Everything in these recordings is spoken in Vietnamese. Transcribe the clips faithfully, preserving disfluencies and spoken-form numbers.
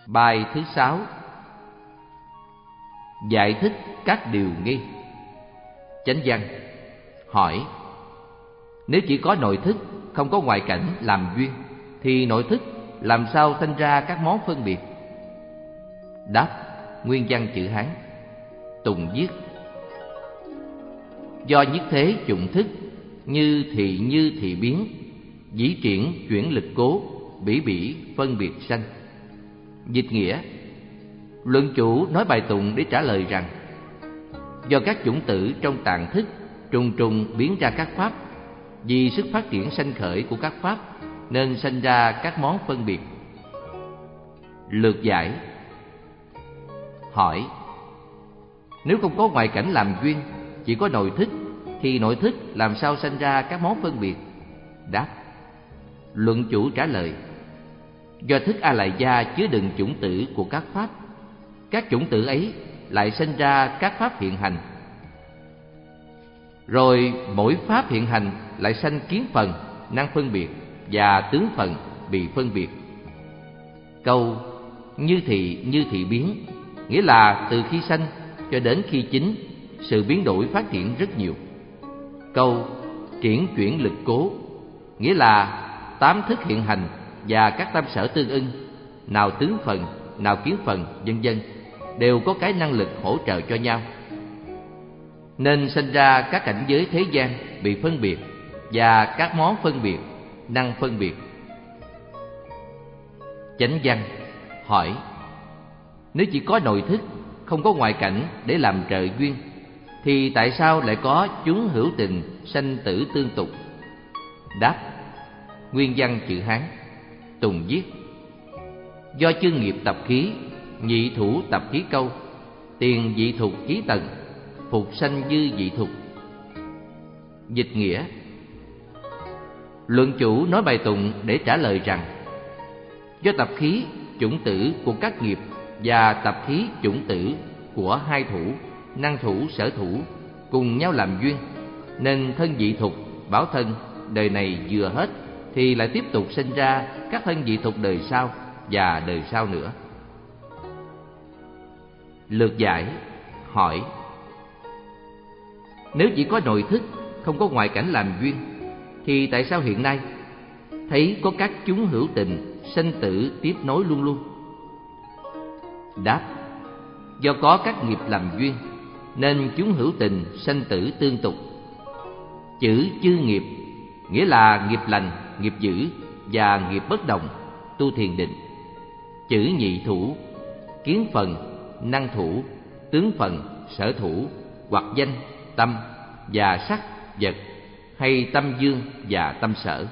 Bài thứ sáu. Giải thích các điều nghi. Chánh văn. Hỏi: nếu chỉ có nội thức, không có ngoại cảnh làm duyên, thì nội thức làm sao sanh ra các món phân biệt? Đáp. Nguyên văn chữ Hán. Tùng viết: do nhất thế chủng thức, như thị như thị biến, dĩ triển chuyển lực cố, bỉ bỉ phân biệt sanh. Dịch nghĩa: luận chủ nói bài tụng để trả lời rằng, do các chủng tử trong tạng thức trùng trùng biến ra các pháp, vì sức phát triển sanh khởi của các pháp nên sanh ra các món phân biệt. Lược giải. Hỏi: nếu không có ngoại cảnh làm duyên, chỉ có nội thức, thì nội thức làm sao sanh ra các món phân biệt? Đáp. Luận chủ trả lời: do thức A Lại Gia chứa đựng chủng tử của các pháp, các chủng tử ấy lại sanh ra các pháp hiện hành, rồi mỗi pháp hiện hành lại sanh kiến phần, năng phân biệt và tướng phần bị phân biệt. Câu như thị như thị biến nghĩa là từ khi sanh cho đến khi chín, sự biến đổi phát triển rất nhiều. Câu triển chuyển lực cố nghĩa là tám thức hiện hành và các tâm sở tương ưng, nào tướng phần, nào kiến phần, vân vân, đều có cái năng lực hỗ trợ cho nhau, nên sinh ra các cảnh giới thế gian bị phân biệt và các món phân biệt, năng phân biệt. Chánh văn. Hỏi: nếu chỉ có nội thức, không có ngoại cảnh để làm trợ duyên, thì tại sao lại có chúng hữu tình sanh tử tương tục? Đáp. Nguyên văn chữ Hán. Tùng viết: do chương nghiệp tập khí, nhị thủ tập khí câu, tiền dị thục khí tần, phục sanh dư dị thục. Dịch nghĩa: luận chủ nói bài tụng để trả lời rằng, do tập khí chủng tử của các nghiệp và tập khí chủng tử của hai thủ, năng thủ, sở thủ cùng nhau làm duyên, nên thân dị thục, bảo thân đời này vừa hết thì lại tiếp tục sinh ra các thân dị thục đời sau và đời sau nữa. Lược giải. Hỏi: nếu chỉ có nội thức, không có ngoại cảnh làm duyên, thì tại sao hiện nay thấy có các chúng hữu tình sanh tử tiếp nối luôn luôn? Đáp. do có các nghiệp làm duyên, nên chúng hữu tình sanh tử tương tục. Chữ chư nghiệp nghĩa là nghiệp lành, nghiệp dữ và nghiệp bất đồng, tu thiền định. Chữ nhị thủ, kiến phần, năng thủ, tướng phần, sở thủ, hoặc danh, tâm và sắc, vật, hay tâm dương và tâm sở.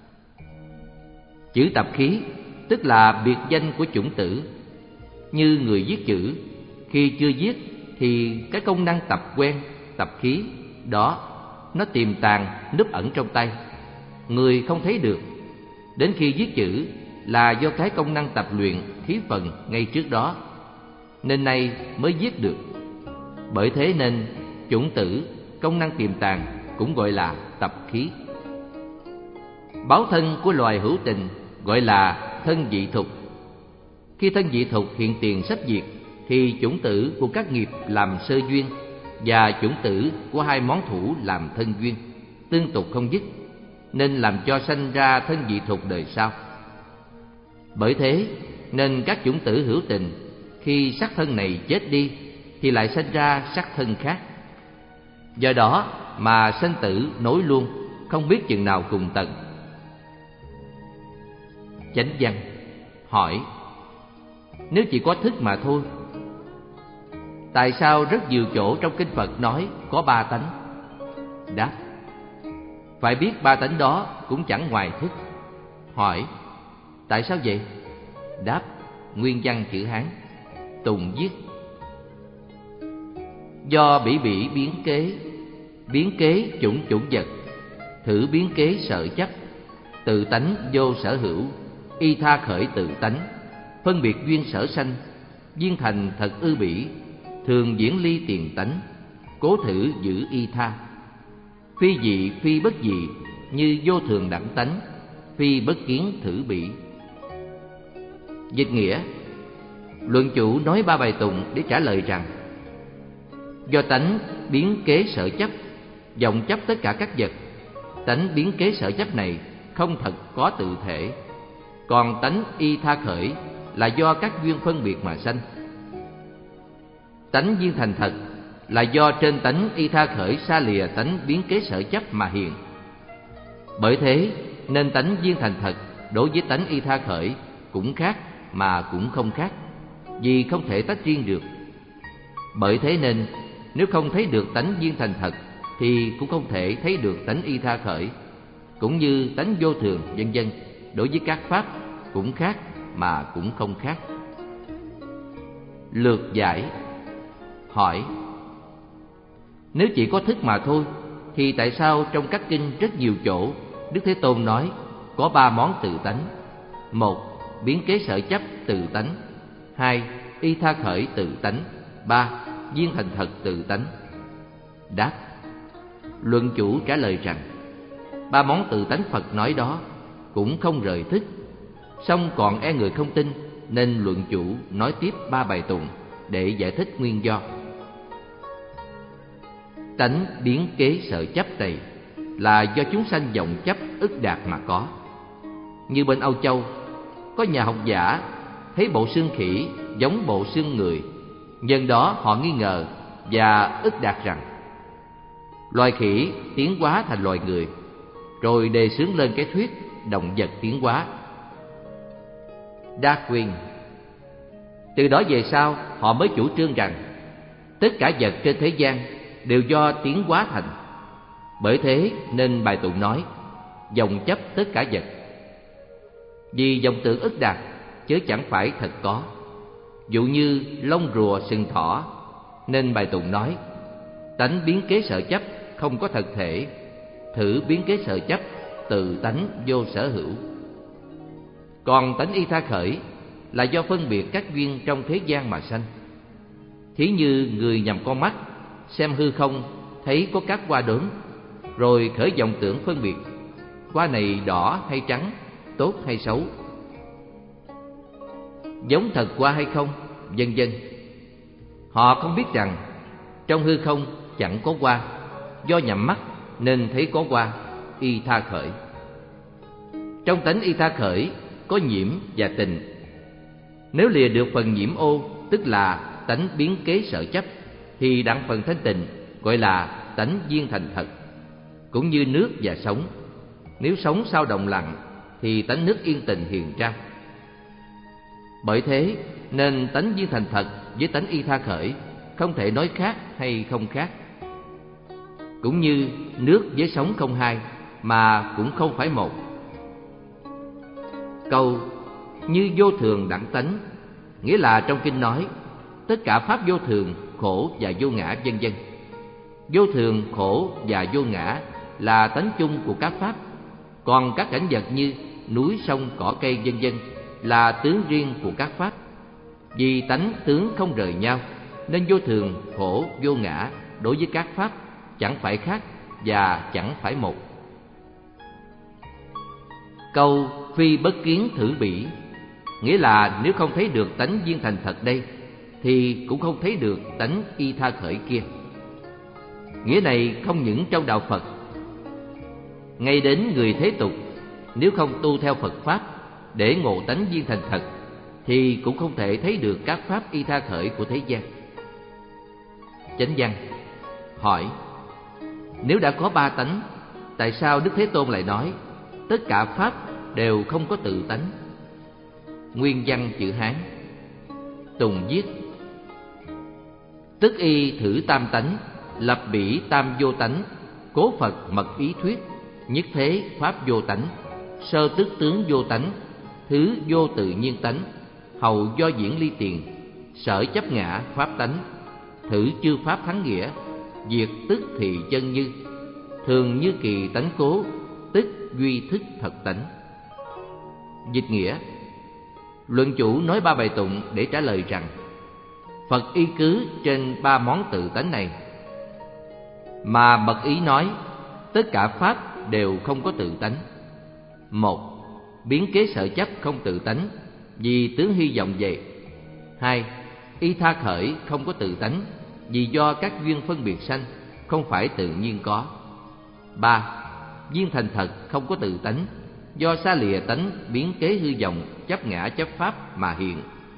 Chữ tập khí tức là biệt danh của chủng tử. Như người viết chữ, khi chưa viết thì cái công năng tập quen, tập khí đó nó tiềm tàng, núp ẩn trong tay, người không thấy được. Đến khi viết chữ là do cái công năng tập luyện khí phần ngay trước đó, nên nay mới viết được. Bởi thế nên chủng tử, công năng tiềm tàng cũng gọi là tập khí. Báo thân của loài hữu tình gọi là thân dị thục. Khi thân dị thục hiện tiền sắp diệt, thì chủng tử của các nghiệp làm sơ duyên và chủng tử của hai món thủ làm thân duyên, tương tục không dứt, nên làm cho sanh ra thân dị thục đời sau. Bởi thế nên các chủng tử hữu tình khi sắc thân này chết đi thì lại sanh ra sắc thân khác. Do đó mà sanh tử nối luôn, không biết chừng nào cùng tận. Chánh văn. Hỏi: nếu chỉ có thức mà thôi, tại sao rất nhiều chỗ trong kinh Phật nói có ba tánh? Đáp: phải biết ba tánh đó cũng chẳng ngoài thức. Hỏi: tại sao vậy? Đáp: nguyên văn chữ Hán. Tùng viết: do bỉ bỉ biến kế, biến kế chủng chủng vật, thử biến kế sở chấp, tự tánh vô sở hữu, y tha khởi tự tánh, phân biệt duyên sở sanh, duyên thành thật ư bỉ, thường diễn ly tiền tánh, cố thử giữ y tha. Phi dị phi bất dị, như vô thường đẳng tánh, phi bất kiến thử bỉ. Dịch nghĩa: Luận chủ nói ba bài tụng để trả lời rằng: do tánh biến kế sở chấp, vọng chấp tất cả các vật. Tánh biến kế sở chấp này không thật có tự thể. Còn tánh y tha khởi là do các duyên phân biệt mà sanh. Tánh viên thành thật là do trên tánh y tha khởi xa lìa tánh biến kế sở chấp mà hiện. Bởi thế nên tánh viên thành thật đối với tánh y tha khởi cũng khác mà cũng không khác, vì không thể tách riêng được. Bởi thế nên nếu không thấy được tánh viên thành thật thì cũng không thể thấy được tánh y tha khởi, cũng như tánh vô thường vân vân, đối với các pháp cũng khác mà cũng không khác. Lược giải. Hỏi: nếu chỉ có thức mà thôi thì tại sao trong các kinh rất nhiều chỗ Đức Thế Tôn nói có ba món tự tánh: một, biến kế sở chấp tự tánh; hai, y tha khởi tự tánh; ba, viên thành thật tự tánh? Đáp: luận chủ trả lời rằng ba món tự tánh Phật nói đó cũng không rời thức, song còn e người không tin, nên luận chủ nói tiếp ba bài tụng để giải thích nguyên do. Tánh biến kế sở chấp này là do chúng sanh vọng chấp ức đạt mà có. Như bên Âu Châu, có nhà học giả thấy bộ xương khỉ giống bộ xương người, nhân đó họ nghi ngờ và ức đạt rằng loài khỉ tiến hóa thành loài người, rồi đề xướng lên cái thuyết động vật tiến hóa, Darwin. Từ đó về sau họ mới chủ trương rằng tất cả vật trên thế gian đều do tiến hóa thành. Bởi thế nên bài tụng nói vọng chấp tất cả vật. Vì vọng tưởng ức đạt chứ chẳng phải thật có. Dụ như lông rùa sừng thỏ, nên bài tụng nói tánh biến kế sở chấp không có thật thể, thử biến kế sở chấp tự tánh vô sở hữu. Còn tánh y tha khởi là do phân biệt các duyên trong thế gian mà sanh. Thí như người nhằm con mắt xem hư không thấy có các hoa đốm, rồi khởi vọng tưởng phân biệt hoa này đỏ hay trắng, tốt hay xấu, giống thật hoa hay không, vân vân. Họ không biết rằng trong hư không chẳng có hoa, do nhắm mắt nên thấy có hoa, y tha khởi. Trong tánh y tha khởi có nhiễm và tình. Nếu lìa được phần nhiễm ô, tức là tánh biến kế sở chấp, thì đặng phần thanh tịnh gọi là tánh viên thành thật. Cũng như nước và sóng, nếu sóng sao động lặng thì tánh nước yên tình hiền ra. Bởi thế nên tánh viên thành thật với tánh y tha khởi không thể nói khác hay không khác. Cũng như nước với sóng không hai mà cũng không phải một. Câu như vô thường đẳng tánh nghĩa là trong kinh nói tất cả pháp vô thường, khổ và vô ngã vân vân. Vô thường, khổ và vô ngã là tánh chung của các pháp. Còn các cảnh vật như núi, sông, cỏ cây vân vân là tướng riêng của các pháp. Vì tánh tướng không rời nhau, nên vô thường, khổ, vô ngã đối với các pháp chẳng phải khác và chẳng phải một. Câu phi bất kiến thử bỉ nghĩa là nếu không thấy được tánh viên thành thật đây thì cũng không thấy được tánh y tha khởi kia. Nghĩa này không những trong đạo Phật, ngay đến người thế tục nếu không tu theo Phật pháp để ngộ tánh viên thành thật thì cũng không thể thấy được các pháp y tha khởi của thế gian. Chánh văn. Hỏi: nếu đã có ba tánh, tại sao Đức Thế Tôn lại nói tất cả pháp đều không có tự tánh? Nguyên văn chữ Hán. Tùng viết: tức y thử tam tánh, lập bỉ tam vô tánh, cố Phật mật ý thuyết, nhất thế pháp vô tánh, sơ tức tướng vô tánh, thứ vô tự nhiên tánh, hầu do diễn ly tiền, sở chấp ngã pháp tánh, thử chư pháp thắng nghĩa, diệt tức thị chân như, thường như kỳ tánh cố, tức duy thức thật tánh. Dịch nghĩa: luận chủ nói ba bài tụng để trả lời rằng Phật y cứ trên ba món tự tánh này mà bậc ý nói tất cả pháp đều không có tự tánh. Một, biến kế sở chấp không tự tánh, vì tướng hy vọng vậy. Hai, y tha khởi không có tự tánh, vì do các duyên phân biệt sanh, không phải tự nhiên có. Ba, duyên thành thật không có tự tánh, do xa lìa tánh biến kế hư vọng, chấp ngã chấp pháp mà hiện.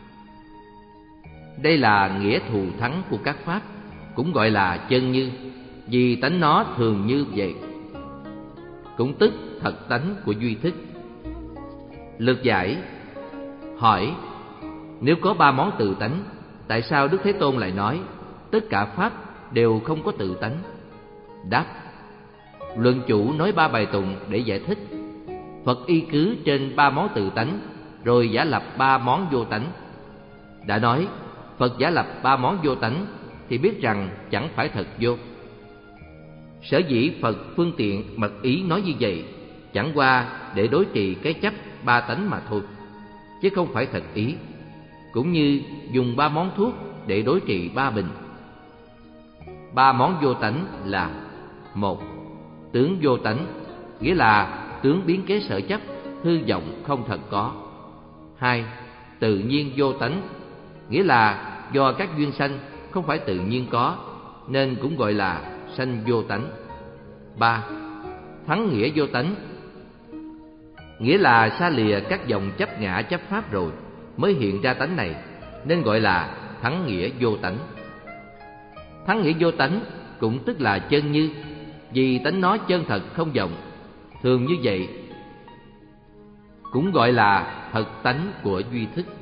Đây là nghĩa thù thắng của các pháp, cũng gọi là chân như, vì tánh nó thường như vậy, cũng tức thật tánh của duy thức. Lược giải: hỏi, nếu có ba món tự tánh, tại sao Đức Thế Tôn lại nói tất cả pháp đều không có tự tánh? Đáp: luận chủ nói ba bài tụng để giải thích. Phật y cứ trên ba món tự tánh, rồi giả lập ba món vô tánh. Đã nói Phật giả lập ba món vô tánh, thì biết rằng chẳng phải thật vô. Sở dĩ Phật phương tiện mật ý nói như vậy, chẳng qua để đối trị cái chấp ba tánh mà thôi, chứ không phải thật ý. Cũng như dùng ba món thuốc để đối trị ba bình. Ba món vô tánh là: một, tướng vô tánh, nghĩa là tướng biến kế sở chấp, hư vọng không thật có. Hai, tự nhiên vô tánh, nghĩa là do các duyên sanh, không phải tự nhiên có, nên cũng gọi là sanh vô tánh. Ba, thắng nghĩa vô tánh, nghĩa là xa lìa các dòng chấp ngã chấp pháp rồi mới hiện ra tánh này, nên gọi là thắng nghĩa vô tánh. Thắng nghĩa vô tánh cũng tức là chân như, vì tánh nó chân thật không vọng, thường như vậy, cũng gọi là thật tánh của duy thức.